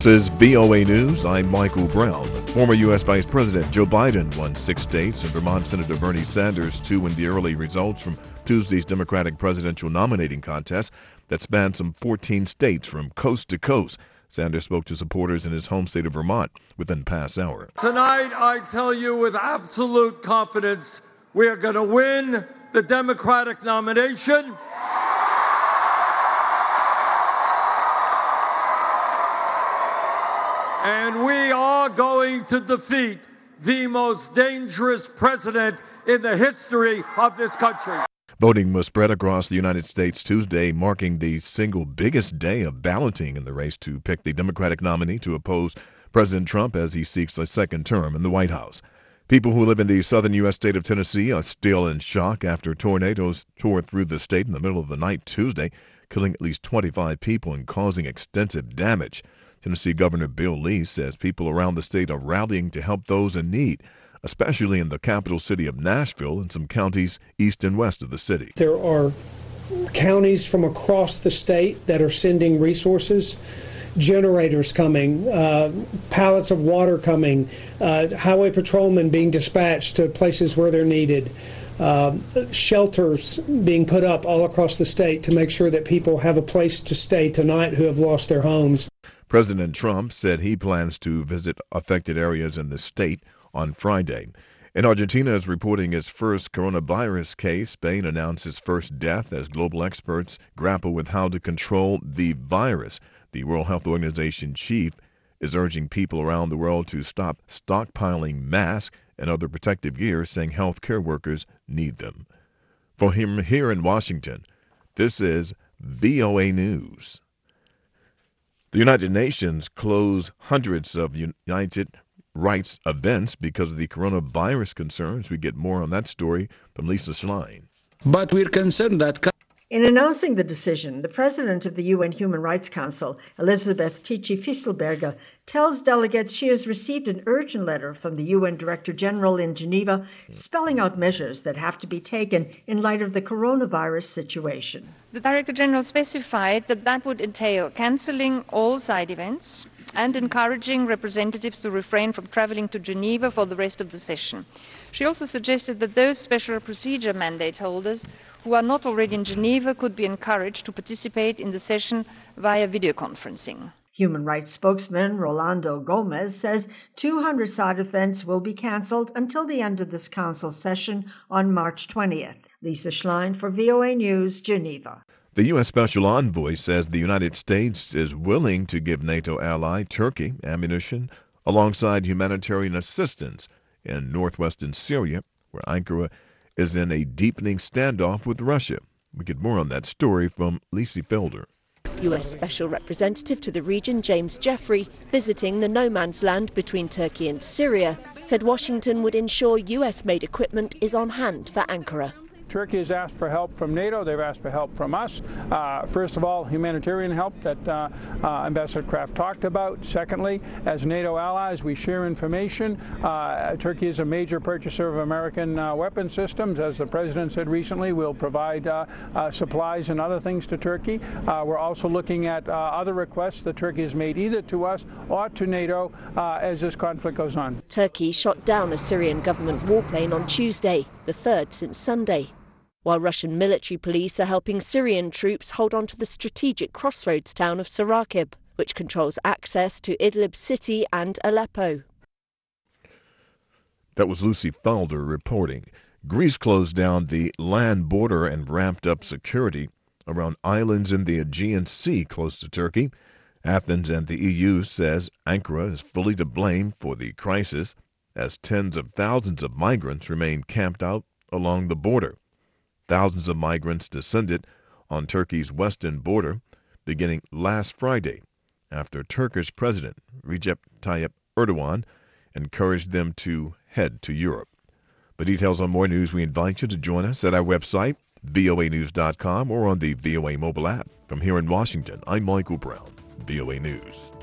This is VOA News. I'm Michael Brown. Former U.S. Vice President Joe Biden won 6 states, and Vermont Senator Bernie Sanders 2 in the early results from Tuesday's Democratic presidential nominating contest that spanned some 14 states from coast to coast. Sanders spoke to supporters in his home state of Vermont within the past hour. Tonight, I tell you with absolute confidence, we are going to win the Democratic nomination. And we are going to defeat the most dangerous president in the history of this country. Voting was spread across the United States Tuesday, marking the single biggest day of balloting in the race to pick the Democratic nominee to oppose President Trump as he seeks a second term in the White House. People who live in the southern U.S. state of Tennessee are still in shock after tornadoes tore through the state in the middle of the night Tuesday, killing at least 25 people and causing extensive damage. Tennessee Governor Bill Lee says people around the state are rallying to help those in need, especially in the capital city of Nashville and some counties east and west of the city. There are counties from across the state that are sending resources, generators coming, pallets of water coming, highway patrolmen being dispatched to places where they're needed, shelters being put up all across the state to make sure that people have a place to stay tonight who have lost their homes. President Trump said he plans to visit affected areas in the state on Friday. And Argentina is reporting its first coronavirus case. Spain announced its first death as global experts grapple with how to control the virus. The World Health Organization chief is urging people around the world to stop stockpiling masks and other protective gear, saying healthcare workers need them. For him here in Washington, this is VOA News. The United Nations closed hundreds of United rights events because of the coronavirus concerns. We get more on that story from Lisa Schlein. But we're concerned that... In announcing the decision, the president of the UN Human Rights Council, Elisabeth Tichy-Fisselberger, tells delegates she has received an urgent letter from the UN Director General in Geneva spelling out measures that have to be taken in light of the coronavirus situation. The Director General specified that that would entail cancelling all side events and encouraging representatives to refrain from travelling to Geneva for the rest of the session. She also suggested that those special procedure mandate holders who are not already in Geneva could be encouraged to participate in the session via video conferencing. Human rights spokesman Rolando Gomez says 200 side events will be cancelled until the end of this council session on March 20th. Lisa Schlein for VOA News, Geneva. The U.S. Special Envoy says the United States is willing to give NATO ally Turkey ammunition alongside humanitarian assistance in northwestern Syria, where Ankara is in a deepening standoff with Russia. We get more on that story from Lacey Felder. U.S. Special Representative to the region James Jeffrey, visiting the no-man's land between Turkey and Syria, said Washington would ensure U.S.-made equipment is on hand for Ankara. Turkey has asked for help from NATO. They've asked for help from us. First of all, humanitarian help that Ambassador Kraft talked about. Secondly, as NATO allies, we share information. Turkey is a major purchaser of American weapon systems. As the President said recently, we'll provide supplies and other things to Turkey. We're also looking at other requests that Turkey has made either to us or to NATO as this conflict goes on. Turkey shot down a Syrian government warplane on Tuesday, the third since Sunday, while Russian military police are helping Syrian troops hold on to the strategic crossroads town of Sarakib, which controls access to Idlib city and Aleppo. That was Lucy Felder reporting. Greece closed down the land border and ramped up security around islands in the Aegean Sea close to Turkey. Athens and the EU says Ankara is fully to blame for the crisis as tens of thousands of migrants remain camped out along the border. Thousands of migrants descended on Turkey's western border beginning last Friday after Turkish President Recep Tayyip Erdogan encouraged them to head to Europe. For details on more news, we invite you to join us at our website, voanews.com, or on the VOA mobile app. From here in Washington, I'm Michael Brown, VOA News.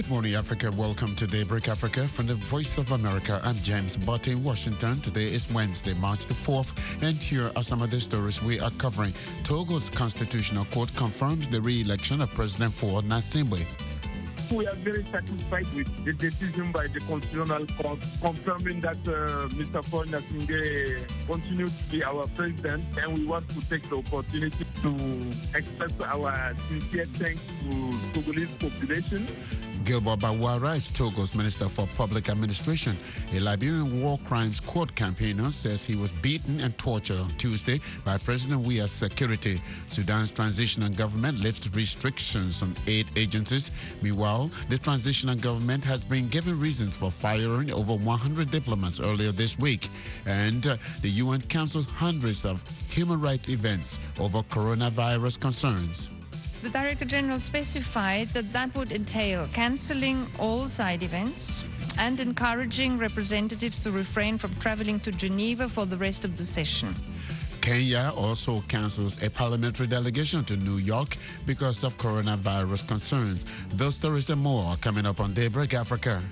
Good morning, Africa. Welcome to Daybreak Africa from the Voice of America. I'm James Butt in Washington. Today is Wednesday, March the 4th, and here are some of the stories we are covering. Togo's Constitutional Court confirms the re-election of President Faure Gnassingbé. We are very satisfied with the decision by the Constitutional Court confirming that Mr. Faure Gnassingbé continues to be our president, and we want to take the opportunity to express our sincere thanks to Togolese population. Gilbert Bawara is Togo's Minister for Public Administration. A Liberian war crimes court campaigner says he was beaten and tortured on Tuesday by President Weah's security. Sudan's transitional government lifts restrictions on aid agencies. Meanwhile, the transitional government has been given reasons for firing over 100 diplomats earlier this week. And the UN cancels hundreds of human rights events over coronavirus concerns. The Director General specified that would entail cancelling all side events and encouraging representatives to refrain from travelling to Geneva for the rest of the session. Kenya also cancels a parliamentary delegation to New York because of coronavirus concerns. Those stories and more are coming up on Daybreak Africa.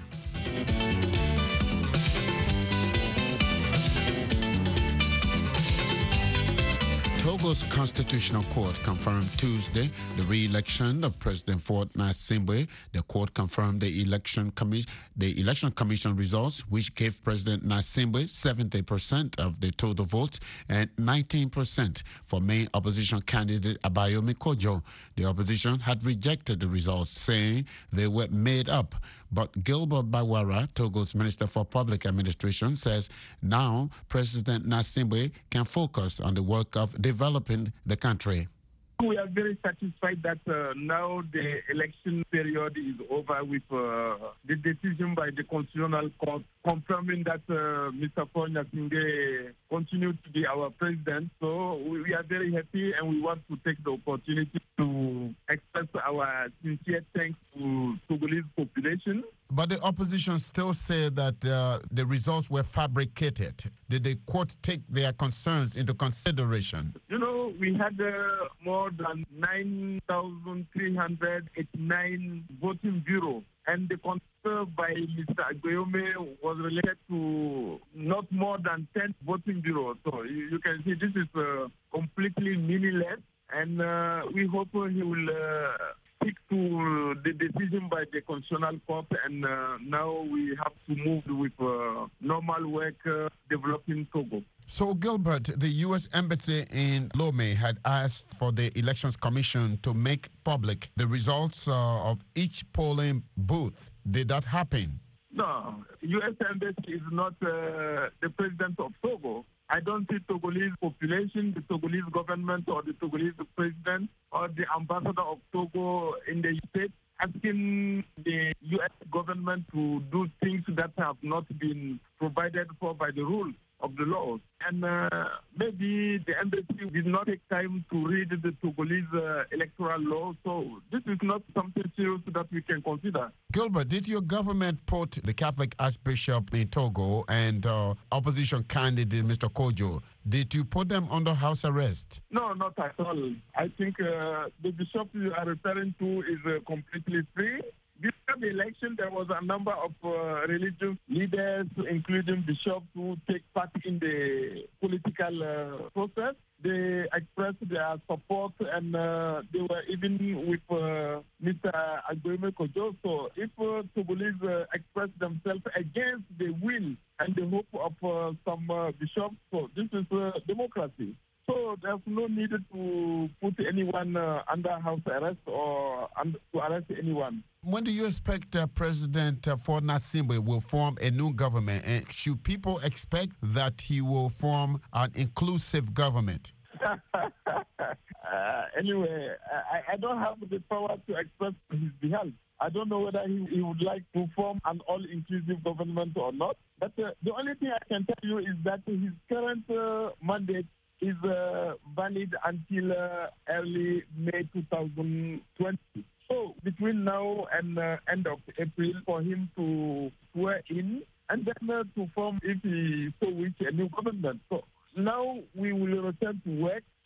Togo's Constitutional Court confirmed Tuesday the re-election of President Faure Gnassingbé. The court confirmed the election commission results, which gave President Gnassingbé 70% of the total votes and 19% for main opposition candidate Abayomi Kojo. The opposition had rejected the results, saying they were made up. But Gilbert Bawara, Togo's Minister for Public Administration, says now President Gnassingbé can focus on the work of developing the country. We are very satisfied that now the election period is over with the decision by the Constitutional Court confirming that Mr. Faure Gnassingbé continues to be our president. So we are very happy, and we want to take the opportunity to express our sincere thanks to Togolese population. But the opposition still say that the results were fabricated. Did the court take their concerns into consideration? You know, we had more than 9,389 voting bureaus, and the concern by Mr. Abayomi was related to not more than 10 voting bureaus. So you can see this is completely meaningless, and we hope he will stick to the decision by the Constitutional Court, and now we have to move with normal work developing Togo. So, Gilbert, the U.S. Embassy in Lomé had asked for the Elections Commission to make public the results of each polling booth. Did that happen? No, U.S. Embassy is not the president of Togo. I don't see Togolese population, the Togolese government, or the Togolese president, or the ambassador of Togo in the States asking the U.S. government to do things that have not been provided for by the rules of the laws. And maybe the embassy did not take time to read the Togolese electoral law. So this is not something serious that we can consider. Gilbert, did your government put the Catholic Archbishop in Togo and opposition candidate Mr. Kojo, did you put them under house arrest? No, not at all. I think the bishop you are referring to is completely free. Before the election, there was a number of religious leaders, including bishops, who take part in the political process. They expressed their support, and they were even with Mr. Abayomi Kojo. So if Togolese express themselves against the will and the hope of some bishops, so this is democracy. So there's no need to put anyone under house arrest or to arrest anyone. When do you expect President Faure Gnassingbé will form a new government? And should people expect that he will form an inclusive government? Anyway, I don't have the power to express his behalf. I don't know whether he would like to form an all-inclusive government or not. But the only thing I can tell you is that his current mandate is valid until early May 2020. So between now and end of April, for him to swear in and then to form, if he so wish, a new government. So now we will return to work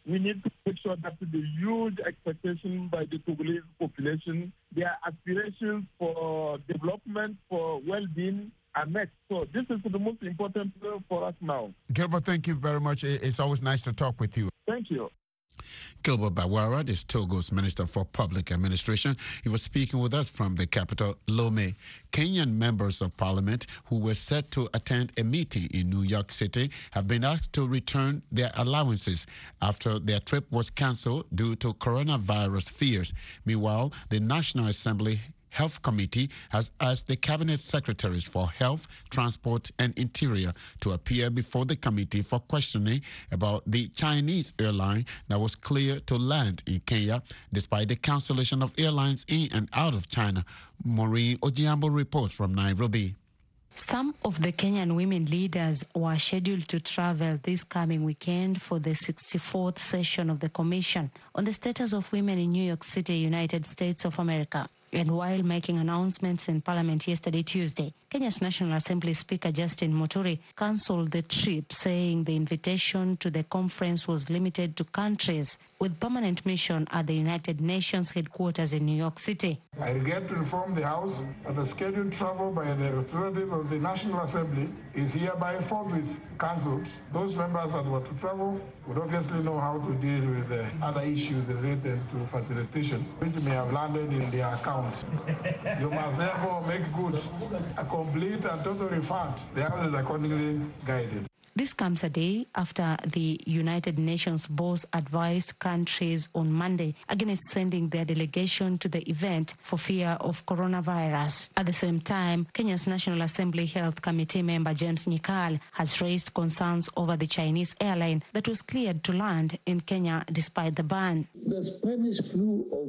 we need to make sure that the huge expectation by the Togolese population, their aspirations for development, for well-being are met. So this is the most important for us now. Gilbert, thank you very much. It's always nice to talk with you. Thank you. Gilbert Bawara is Togo's Minister for Public Administration. He was speaking with us from the capital, Lomé. Kenyan members of parliament who were set to attend a meeting in New York City have been asked to return their allowances after their trip was cancelled due to coronavirus fears. Meanwhile, the National Assembly Health Committee has asked the Cabinet Secretaries for Health, Transport and Interior to appear before the committee for questioning about the Chinese airline that was cleared to land in Kenya despite the cancellation of airlines in and out of China. Maureen Ojiambo reports from Nairobi. Some of the Kenyan women leaders were scheduled to travel this coming weekend for the 64th session of the Commission on the Status of Women in New York City, United States of America. And while making announcements in Parliament yesterday, Tuesday, Kenya's National Assembly Speaker Justin Muturi cancelled the trip, saying the invitation to the conference was limited to countries with permanent mission at the United Nations headquarters in New York City. I regret to inform the House that the scheduled travel by the representative of the National Assembly is hereby forthwith cancelled. Those members that were to travel would obviously know how to deal with other issues related to facilitation, which may have landed in their accounts. You must therefore make good a complete and total refund. The House is accordingly guided. This comes a day after the United Nations boss advised countries on Monday against sending their delegation to the event for fear of coronavirus. At the same time, Kenya's National Assembly Health Committee member James Nyikal has raised concerns over the Chinese airline that was cleared to land in Kenya despite the ban. The Spanish flu of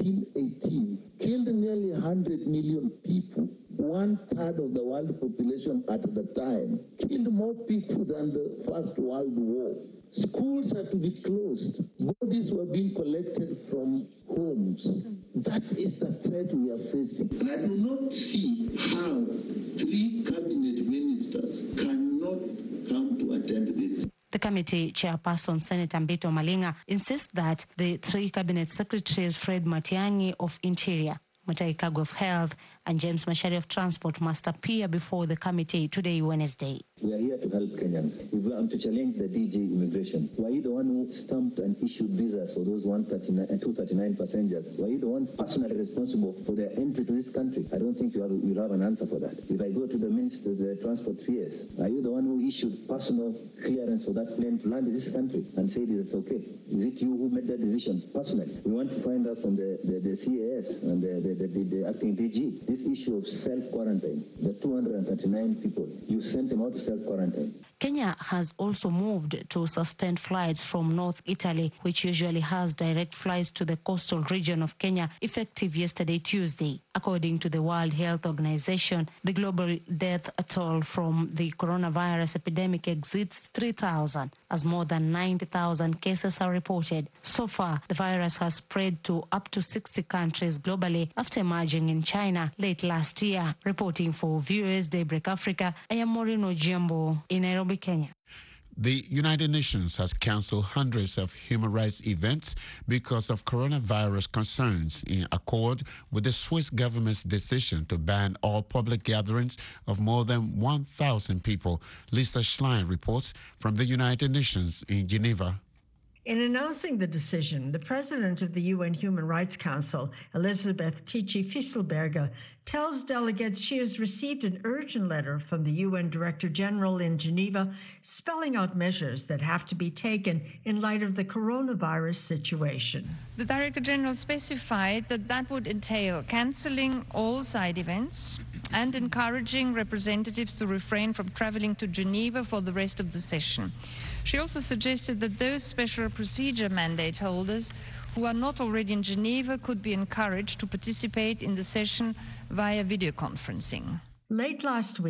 1918 killed nearly 100 million people. 1/3 of the world population at the time, killed more people than the First World War. Schools had to be closed. Bodies were being collected from homes. That is the threat we are facing. And I do not see how 3 cabinet ministers cannot come to attend this. The committee chairperson, Senator Mbito Malinga, insists that the 3 cabinet secretaries, Fred Matiang'i of Interior, Mutahi Kagwe of Health, and James Macharia of Transport must appear before the committee today, Wednesday. We are here to help Kenyans. If we are to challenge the DG immigration, were you the one who stamped and issued visas for those 239 passengers? Were you the one personally responsible for their entry to this country? I don't think you have an answer for that. If I go to the Minister of the Transport 3 years, are you the one who issued personal clearance for that plane to land in this country and said it's okay? Is it you who made that decision personally? We want to find out from the CAS and the acting DG this issue of self-quarantine. The 239 people, you sent them out to self-quarantine. Kenya has also moved to suspend flights from North Italy, which usually has direct flights to the coastal region of Kenya, effective yesterday, Tuesday. According to the World Health Organization, the global death toll from the coronavirus epidemic exceeds 3,000, as more than 90,000 cases are reported. So far, the virus has spread to up to 60 countries globally after emerging in China late last year. Reporting for Viewers Daybreak Africa, I am Maureen Ojiambo in Nairobi, Kenya. The United Nations has cancelled hundreds of human rights events because of coronavirus concerns, in accord with the Swiss government's decision to ban all public gatherings of more than 1,000 people. Lisa Schlein reports from the United Nations in Geneva. In announcing the decision, the president of the UN Human Rights Council, Elisabeth Tichy-Fisslbergher, tells delegates she has received an urgent letter from the UN Director General in Geneva spelling out measures that have to be taken in light of the coronavirus situation. The Director General specified that would entail cancelling all side events and encouraging representatives to refrain from travelling to Geneva for the rest of the session. She also suggested that those special procedure mandate holders who are not already in Geneva could be encouraged to participate in the session via video conferencing. Late last week,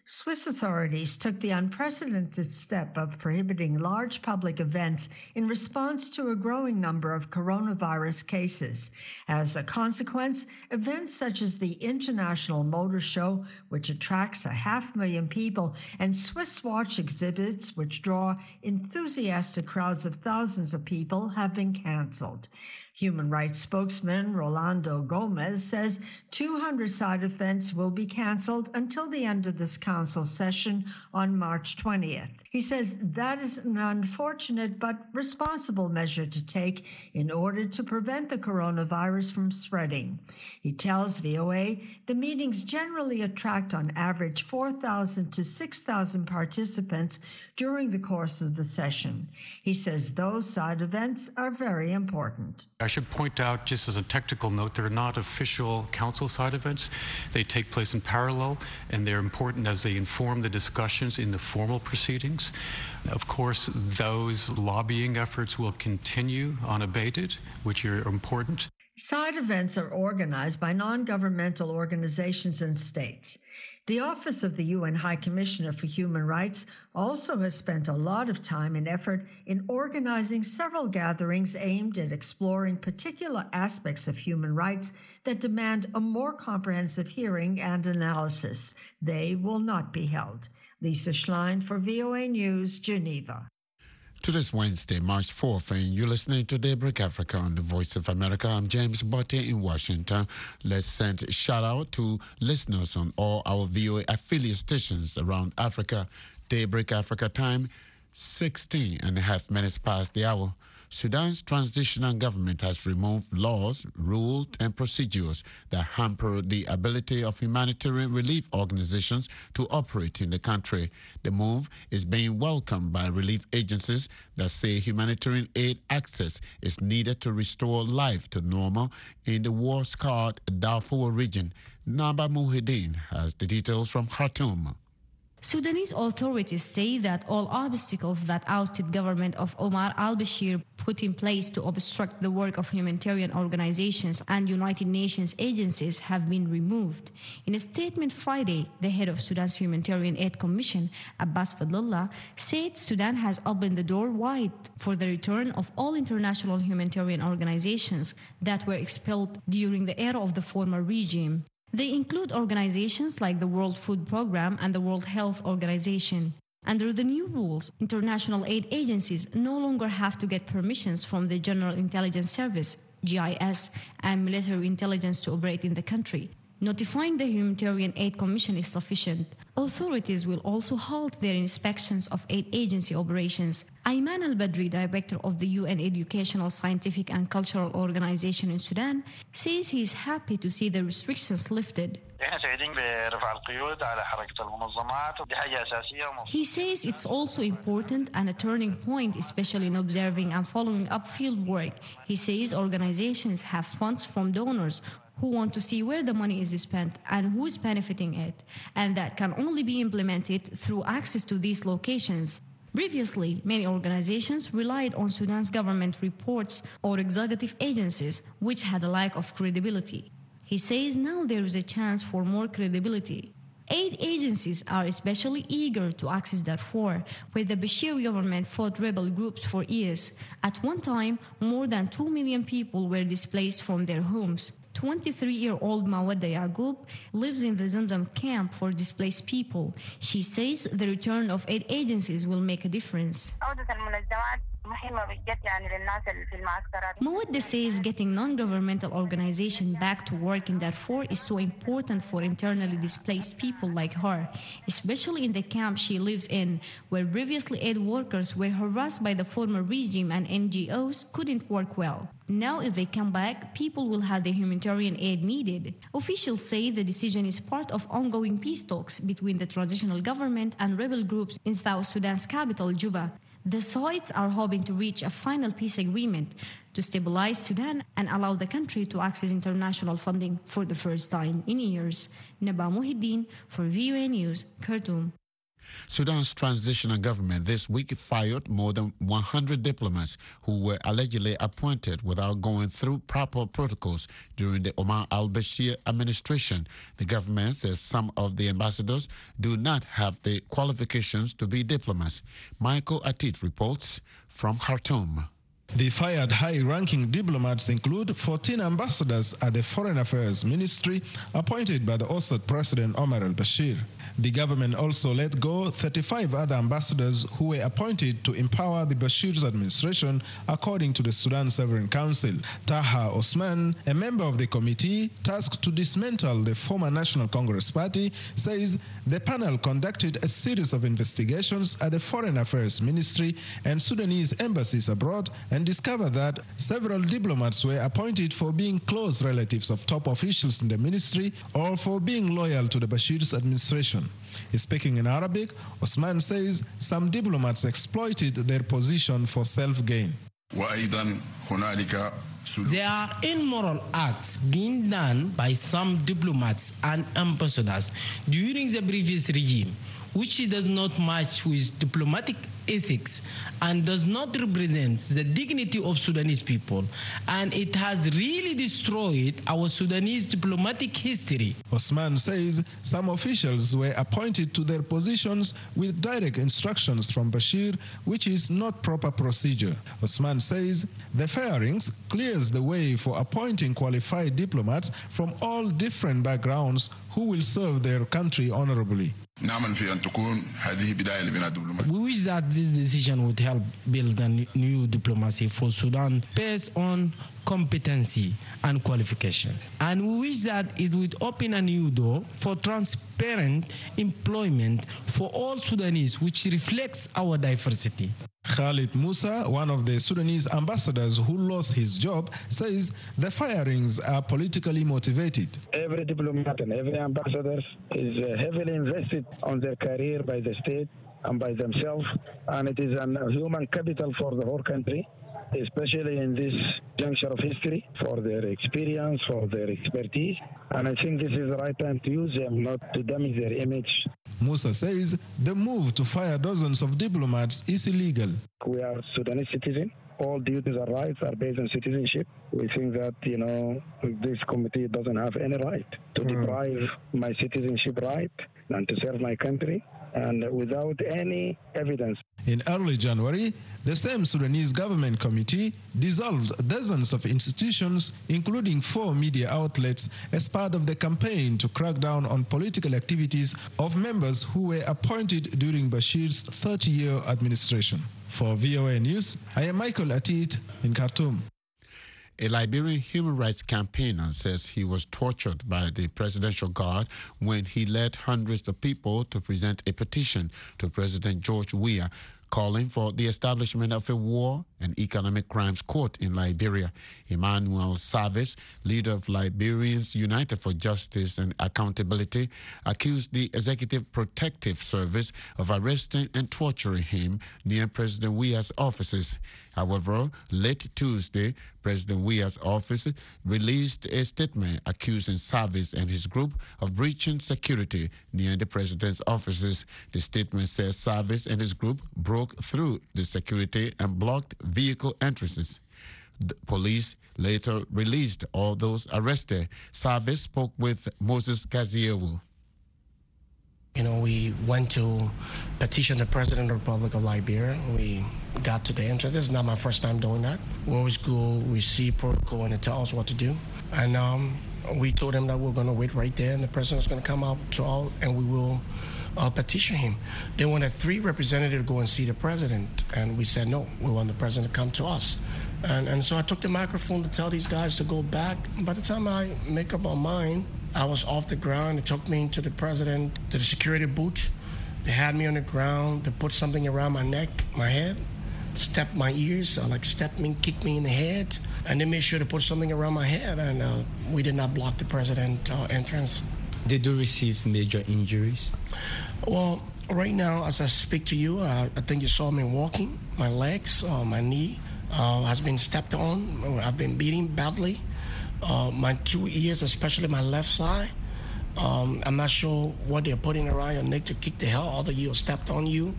Swiss authorities took the unprecedented step of prohibiting large public events in response to a growing number of coronavirus cases. As a consequence, events such as the International Motor Show, which attracts 500,000 people, and Swiss watch exhibits, which draw enthusiastic crowds of thousands of people, have been canceled. Human rights spokesman Rolando Gomez says 200 side events will be canceled until the end of this council session on March 20th. He says that is an unfortunate but responsible measure to take in order to prevent the coronavirus from spreading. He tells VOA the meetings generally attract on average 4,000 to 6,000 participants during the course of the session. He says those side events are very important. I should point out, just as a technical note, they're not official council side events. They take place in parallel, and they're important as they inform the discussions in the formal proceedings. Of course, those lobbying efforts will continue unabated, which are important. Side events are organized by non-governmental organizations and states. The Office of the UN High Commissioner for Human Rights also has spent a lot of time and effort in organizing several gatherings aimed at exploring particular aspects of human rights that demand a more comprehensive hearing and analysis. They will not be held. Lisa Schlein for VOA News, Geneva. To this Wednesday, March 4th, and you're listening to Daybreak Africa on the Voice of America. I'm James Botte in Washington. Let's send a shout out to listeners on all our VOA affiliate stations around Africa. Daybreak Africa time, 16.5 minutes past the hour. Sudan's transitional government has removed laws, rules, and procedures that hamper the ability of humanitarian relief organizations to operate in the country. The move is being welcomed by relief agencies that say humanitarian aid access is needed to restore life to normal in the war-scarred Darfur region. Naba Muhyiddin has the details from Khartoum. Sudanese authorities say that all obstacles that ousted government of Omar al-Bashir put in place to obstruct the work of humanitarian organizations and United Nations agencies have been removed. In a statement Friday, the head of Sudan's Humanitarian Aid Commission, Abbas Fadlallah, said Sudan has opened the door wide for the return of all international humanitarian organizations that were expelled during the era of the former regime. They include organizations like the World Food Programme and the World Health Organization. Under the new rules, international aid agencies no longer have to get permissions from the General Intelligence Service, GIS, and military intelligence to operate in the country. Notifying the Humanitarian Aid Commission is sufficient. Authorities will also halt their inspections of aid agency operations. Ayman al-Badri, director of the UN Educational, Scientific and Cultural Organization in Sudan, says he is happy to see the restrictions lifted. He says it's also important and a turning point, especially in observing and following up field work. He says organizations have funds from donors who want to see where the money is spent and who is benefiting it, and that can only be implemented through access to these locations. Previously, many organizations relied on Sudan's government reports or executive agencies, which had a lack of credibility. He says now there is a chance for more credibility. Aid agencies are especially eager to access Darfur, where the Bashir government fought rebel groups for years. At one time, more than 2 million people were displaced from their homes. 23-year-old Mawadda Yaqub lives in the Zamzam camp for displaced people. She says the return of aid agencies will make a difference. Mawadda says getting non-governmental organizations back to work in Darfur is so important for internally displaced people like her, especially in the camp she lives in, where previously aid workers were harassed by the former regime and NGOs couldn't work well. Now, if they come back, people will have the humanitarian aid needed. Officials say the decision is part of ongoing peace talks between the transitional government and rebel groups in South Sudan's capital, Juba. The sides are hoping to reach a final peace agreement to stabilize Sudan and allow the country to access international funding for the first time in years. Naba Muhyiddin for VOA News, Khartoum. Sudan's transitional government this week fired more than 100 diplomats who were allegedly appointed without going through proper protocols during the Omar al-Bashir administration. The government says some of the ambassadors do not have the qualifications to be diplomats. Michael Atit reports from Khartoum. The fired high-ranking diplomats include 14 ambassadors at the Foreign Affairs Ministry appointed by the ousted President Omar al-Bashir. The government also let go 35 other ambassadors who were appointed to empower the Bashir's administration, according to the Sudan Sovereign Council. Taha Osman, a member of the committee tasked to dismantle the former National Congress Party, says the panel conducted a series of investigations at the Foreign Affairs Ministry and Sudanese embassies abroad and discovered that several diplomats were appointed for being close relatives of top officials in the ministry or for being loyal to the Bashir's administration. Speaking in Arabic, Osman says some diplomats exploited their position for self-gain. There are immoral acts being done by some diplomats and ambassadors during the previous regime, which does not match with diplomatic ethics and does not represent the dignity of Sudanese people, and it has really destroyed our Sudanese diplomatic history. Osman says some officials were appointed to their positions with direct instructions from Bashir, which is not proper procedure. Osman says the firings clears the way for appointing qualified diplomats from all different backgrounds who will serve their country honorably. We wish that this decision would help build a new diplomacy for Sudan based on competency and qualification. And we wish that it would open a new door for transparent employment for all Sudanese, which reflects our diversity. Khalid Musa, one of the Sudanese ambassadors who lost his job, says the firings are politically motivated. Every diplomat and every ambassador is heavily invested on their career by the state and by themselves, and it is a human capital for the whole country, especially in this juncture of history, for their experience, for their expertise. And I think this is the right time to use them, not to damage their image. Musa says the move to fire dozens of diplomats is illegal. We are Sudanese citizens. All duties and rights are based on citizenship. We think that, this committee doesn't have any right to deprive my citizenship right and to serve my country, and without any evidence. In early January, the same Sudanese government committee dissolved dozens of institutions, including 4 media outlets, as part of the campaign to crack down on political activities of members who were appointed during Bashir's 30-year administration. For VOA News, I am Michael Atit in Khartoum. A Liberian human rights campaigner says he was tortured by the presidential guard when he led hundreds of people to present a petition to President George Weah calling for the establishment of a war and economic crimes court in Liberia. Emmanuel Savage, leader of Liberians United for Justice and Accountability, accused the Executive Protective Service of arresting and torturing him near President Weah's offices. However, late Tuesday, President Weah's office released a statement accusing Savage and his group of breaching security near the president's offices. The statement says Savage and his group broke through the security and blocked vehicle entrances. The police later released all those arrested. Savage spoke with Moses Kaziewu. We went to petition the President of the Republic of Liberia. We got to the entrance. This is not my first time doing that. We always go, we see protocol, and it tells us what to do. And we told him that we're going to wait right there, and the President's going to come out and we will petition him. They wanted 3 representatives to go and see the President, and we said no. We want the President to come to us. And so I took the microphone to tell these guys to go back. By the time I make up my mind, I was off the ground. They took me into the President, to the security booth. They had me on the ground. They put something around my neck, my head, stepped my ears, stepped me, kicked me in the head. And they made sure to put something around my head, and we did not block the President's entrance. Did you receive major injuries? Well, right now, as I speak to you, I think you saw me walking. My legs, my knee has been stepped on. I've been beaten badly. My 2 ears, especially my left side, I'm not sure what they're putting around your neck to kick the hell out of you or stepped on you.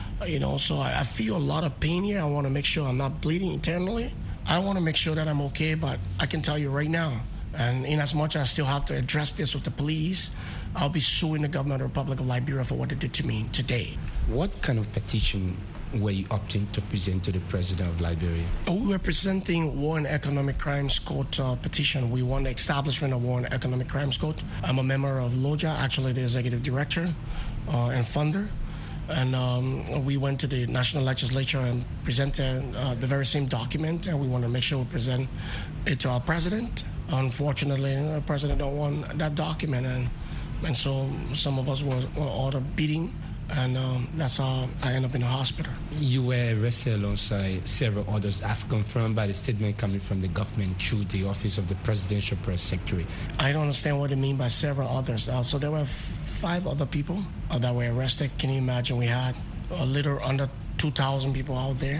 So I feel a lot of pain here. I want to make sure I'm not bleeding internally. I want to make sure that I'm okay, but I can tell you right now, and in as much as I still have to address this with the police, I'll be suing the government of the Republic of Liberia for what they did to me today. What kind of petition were you opting to present to the President of Liberia? We were presenting War and Economic Crimes Court petition. We want the establishment of War and Economic Crimes Court. I'm a member of LOJA, actually the executive director and funder. And we went to the national legislature and presented the very same document, and we want to make sure we present it to our president. Unfortunately, the president don't want that document, and so some of us were ordered beating, and that's how I ended up in the hospital. You were arrested alongside several others, as confirmed by the statement coming from the government through the Office of the Presidential Press Secretary. I don't understand what they mean by several others. So there were 5 other people that were arrested. Can you imagine? We had a little under 2,000 people out there,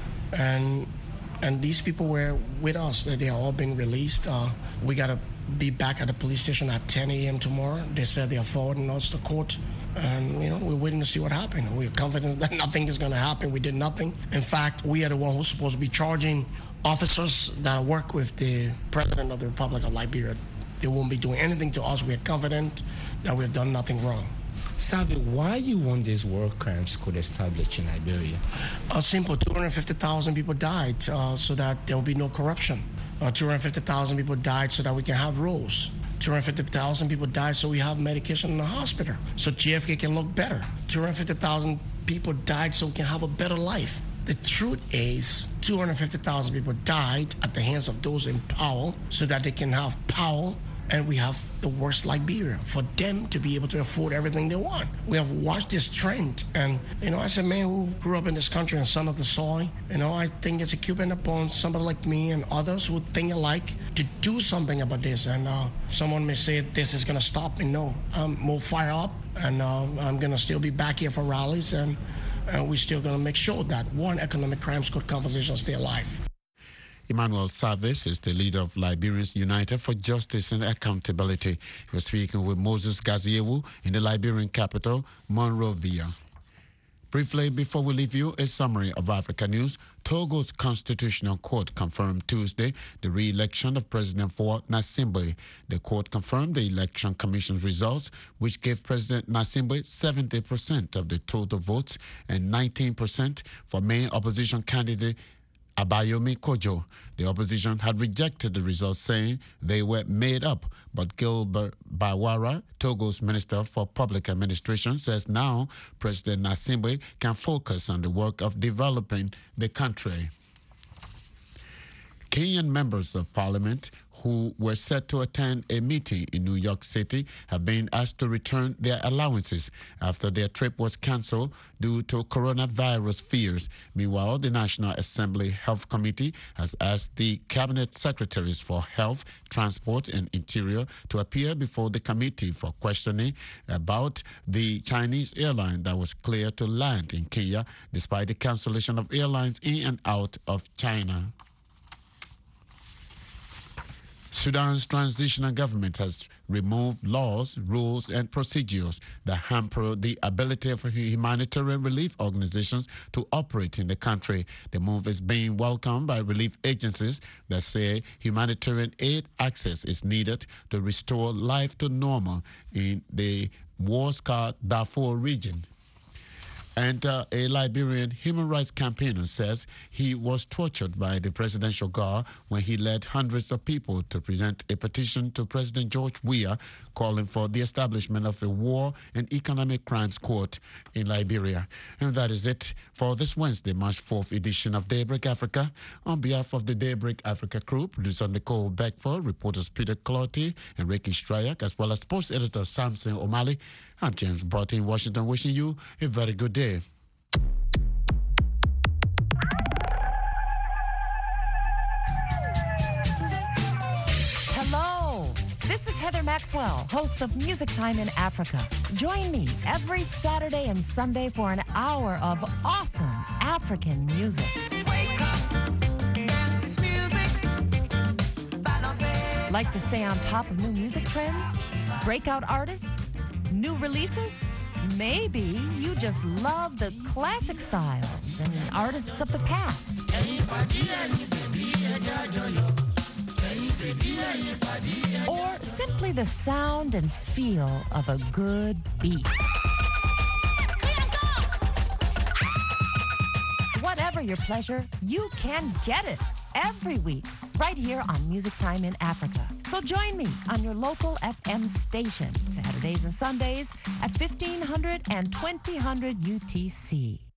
and these people were with us. They are all being released. We got to be back at the police station at 10 a.m. tomorrow. They said they are forwarding us to court, and we're waiting to see what happened. We're confident that nothing is going to happen. We did nothing. In fact, we are the one who's supposed to be charging officers that work with the President of the Republic of Liberia. They won't be doing anything to us. We are confident that we have done nothing wrong. Salve, why you want this war crimes court established in Liberia? Simple. 250,000 people died so that there will be no corruption. 250,000 people died so that we can have roads. 250,000 people died so we have medication in the hospital, so JFK can look better. 250,000 people died so we can have a better life. The truth is, 250,000 people died at the hands of those in power so that they can have power, and we have the worst Liberia for them to be able to afford everything they want. We have watched this trend, and as a man who grew up in this country and son of the soil, I think it's incumbent upon somebody like me and others who think alike to do something about this. And someone may say this is going to stop me. No, I'm more fired up, and I'm going to still be back here for rallies, and we're still going to make sure that War and Economic Crimes Court conversations stay alive. Emmanuel Savas is the leader of Liberians United for Justice and Accountability. He was speaking with Moses Gaziewu in the Liberian capital, Monrovia. Briefly, before we leave you, a summary of Africa news. Togo's Constitutional Court confirmed Tuesday the re-election of President Faure Gnassingbe. The court confirmed the Election Commission's results, which gave President Gnassingbe 70% of the total votes and 19% for main opposition candidate Abayomi Kojo. The opposition had rejected the results, saying they were made up, but Gilbert Bawara, Togo's Minister for Public Administration, says now President Gnassingbe can focus on the work of developing the country. Kenyan members of parliament who were set to attend a meeting in New York City have been asked to return their allowances after their trip was cancelled due to coronavirus fears. Meanwhile, the National Assembly Health Committee has asked the Cabinet Secretaries for Health, Transport and Interior to appear before the committee for questioning about the Chinese airline that was cleared to land in Kenya despite the cancellation of airlines in and out of China. Sudan's transitional government has removed laws, rules, and procedures that hamper the ability of humanitarian relief organizations to operate in the country. The move is being welcomed by relief agencies that say humanitarian aid access is needed to restore life to normal in the war-scarred Darfur region. And a Liberian human rights campaigner says he was tortured by the presidential guard when he led hundreds of people to present a petition to President George Weah calling for the establishment of a war and economic crimes court in Liberia. And that is it for this Wednesday, March 4th edition of Daybreak Africa. On behalf of the Daybreak Africa crew, producer Nicole Beckford, reporters Peter Clotty and Ricky Stryak, as well as sports editor Samson O'Malley, I'm James Broughton in Washington, wishing you a very good day. Hello, this is Heather Maxwell, host of Music Time in Africa. Join me every Saturday and Sunday for an hour of awesome African music. Wake up, dance this music. Like to stay on top of new music trends? Breakout artists? New releases? Maybe you just love the classic styles and artists of the past. Or simply the sound and feel of a good beat. Whatever your pleasure, you can get it every week right here on Music Time in Africa. So join me on your local FM station Saturdays and Sundays at 1500 and 2000 UTC.